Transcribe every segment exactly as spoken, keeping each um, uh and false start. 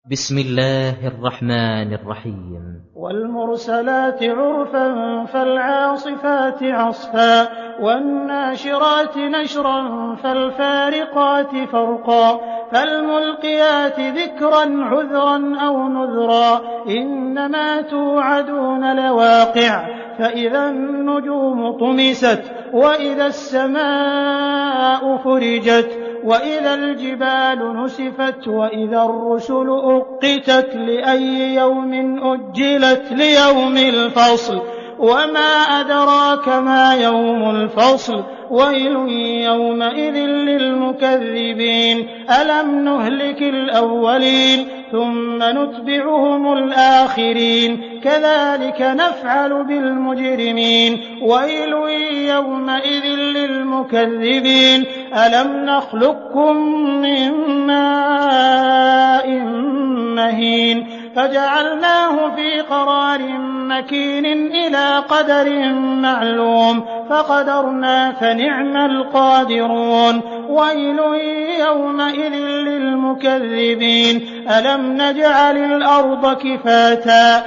بسم الله الرحمن الرحيم. والمرسلات عرفا فالعاصفات عصفا والناشرات نشرا فالفارقات فرقا فالملقيات ذكرا عذرا أو نذرا إنما توعدون لواقع فإذا النجوم طمست وإذا السماء فرجت وإذا الجبال نسفت وإذا الرسل أقتت لأي يوم أجلت ليوم الفصل وما أدراك ما يوم الفصل ويل يومئذ للمكذبين ألم نهلك الأولين ثم نتبعهم الآخرين كذلك نفعل بالمجرمين ويل يومئذ للمكذبين ألم نخلقكم من ماء مهين فجعلناه في قرار مكين إلى قدر معلوم فقدرنا فنعم القادرون ويل يومئذ للمكذبين ألم نجعل الأرض كفاتا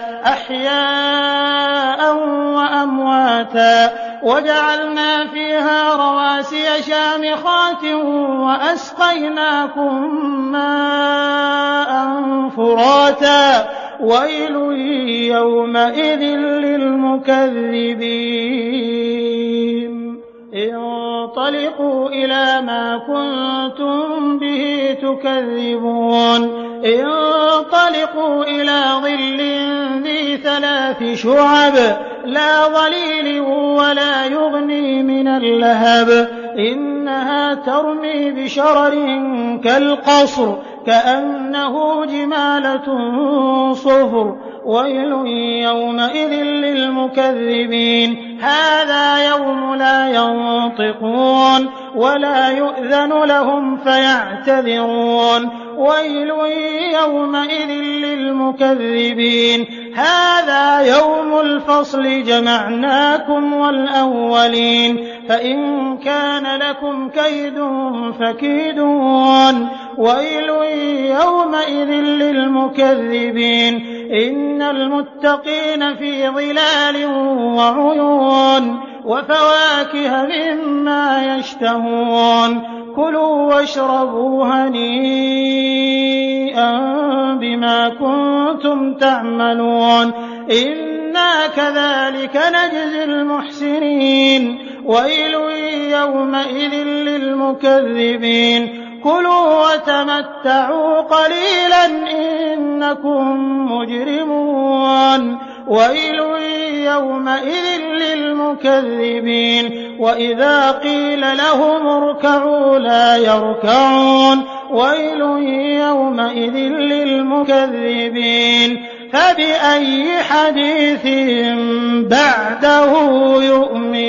أحياء وأمواتا وجعلنا فيها رواسي شامخات وأسقيناكم ماء فراتا ويل يومئذ للمكذبين انطلقوا إلى ما كنتم به تكذبون انطلقوا إلى ظل ذي ثلاث شعب لا ظليل ولا يغني من اللهب إنها ترمي بشرر كالقصر كأنه جمالة صفر ويل يومئذ للمكذبين هذا يوم لا ينطقون ولا يؤذن لهم فيعتذرون ويل يومئذ للمكذبين هذا يوم الفصل جمعناكم والأولين فإن كان لكم كيد فكيدون ويل يومئذ للمكذبين إن المتقين في ظلال وعيون وفواكه مما يشتهون كلوا واشربوا هنيئا بما كنتم تعملون إنا كذلك نجزي المحسنين ويل يومئذ للمكذبين كلوا وتمتعوا قليلا إنكم مجرمون ويل يومئذ للمكذبين وإذا قيل لهم اركعوا لا يركعون ويل يومئذ للمكذبين فبأي حديث بعده يؤمنون.